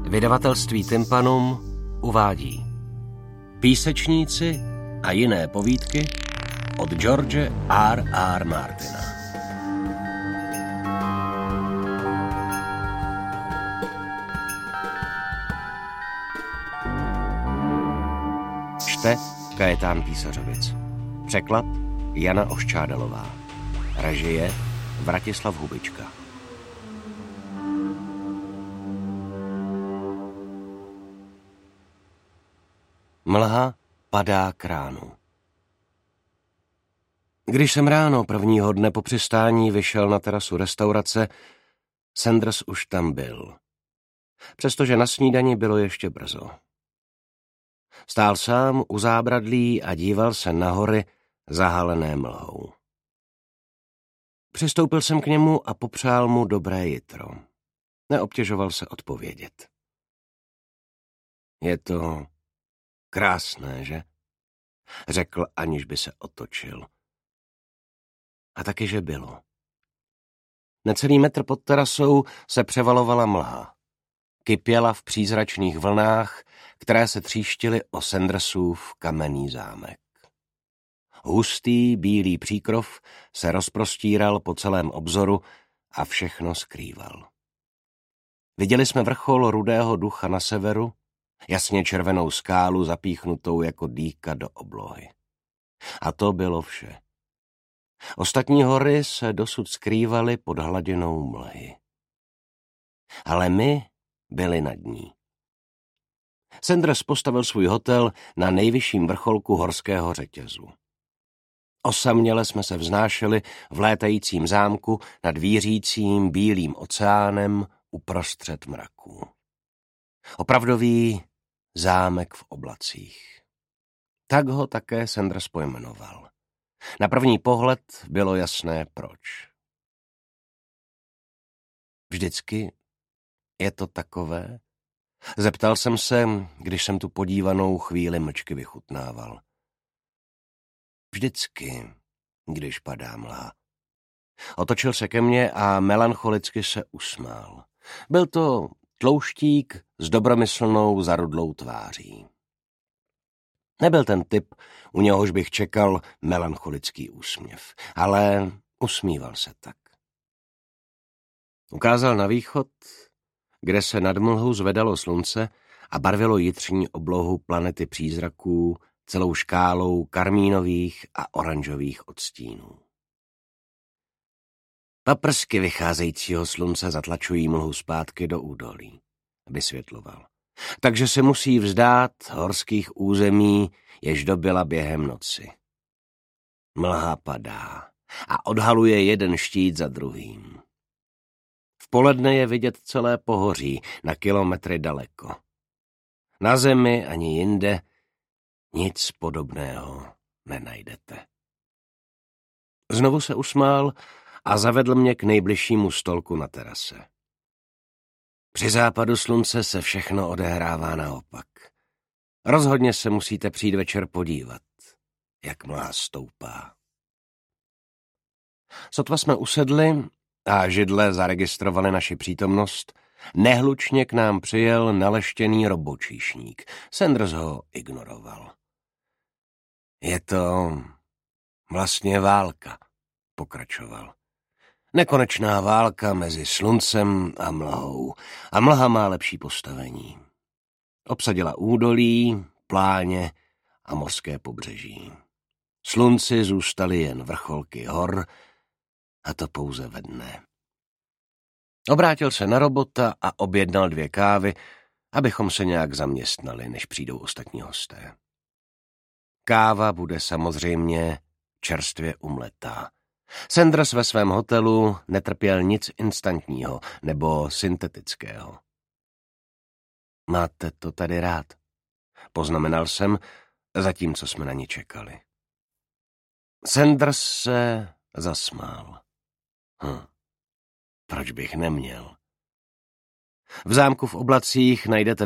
Vydavatelství Tympanum uvádí Písečníci a jiné povídky od George R. Martina. Čte Kajetán Písařovic. Překlad Jana Oščádalová. Režie Vratislav Hubička. Mlha padá k ránu. Když jsem ráno prvního dne po přistání vyšel na terasu restaurace, Sanders už tam byl. Přestože na snídani bylo ještě brzo. Stál sám u zábradlí a díval se na hory zahalené mlhou. Přistoupil jsem k němu a popřál mu dobré jitro. Neobtěžoval se odpovědět. Je to krásné, že? Řekl, aniž by se otočil. A taky, že bylo. Necelý metr pod terasou se převalovala mlha. Kypěla v přízračných vlnách, které se tříštily o Sandersův kamenný zámek. Hustý bílý příkrov se rozprostíral po celém obzoru a všechno skrýval. Viděli jsme vrchol Rudého Ducha na severu, jasně červenou skálu zapíchnutou jako dýka do oblohy. A to bylo vše. Ostatní hory se dosud skrývaly pod hladinou mlhy. Ale my byli nad ní. Sanders postavil svůj hotel na nejvyšším vrcholku horského řetězu. Osaměle jsme se vznášeli v létajícím zámku nad vířícím bílým oceánem uprostřed mraků. Opravdový zámek v oblacích. Tak ho také Sanders pojmenoval. Na první pohled bylo jasné proč. Vždycky je to takové? Zeptal jsem se, když jsem tu podívanou chvíli mlčky vychutnával. Vždycky, když padá mlha. Otočil se ke mně a melancholicky se usmál. Byl to tlouštík s dobromyslnou zarudlou tváří. Nebyl ten typ, u něhož bych čekal melancholický úsměv, ale usmíval se tak. Ukázal na východ, kde se nad mlhou zvedalo slunce a barvilo jitřní oblohu planety přízraků celou škálou karmínových a oranžových odstínů. Paprsky vycházejícího slunce zatlačují mlhu zpátky do údolí, vysvětloval. Takže se musí vzdát horských území, jež dobyla během noci. Mlha padá a odhaluje jeden štít za druhým. V poledne je vidět celé pohoří na kilometry daleko. Na zemi ani jinde nic podobného nenajdete. Znovu se usmál a zavedl mě k nejbližšímu stolku na terase. Při západu slunce se všechno odehrává naopak. Rozhodně se musíte přijít večer podívat, jak mlha stoupá. Sotva jsme usedli a židle zaregistrovali naši přítomnost, nehlučně k nám přijel naleštěný robočíšník. Sanders ho ignoroval. Je to vlastně válka, pokračoval. Nekonečná válka mezi sluncem a mlhou. A mlha má lepší postavení. Obsadila údolí, pláně a mořské pobřeží. Slunci zůstaly jen vrcholky hor, a to pouze ve dne. Obrátil se na robota a objednal 2 kávy, abychom se nějak zaměstnali, než přijdou ostatní hosté. Káva bude samozřejmě čerstvě umletá. Sanders ve svém hotelu netrpěl nic instantního nebo syntetického. Máte to tady rád, poznamenal jsem, zatímco jsme na ní čekali. Sanders se zasmál. Proč bych neměl? V zámku v oblacích najdete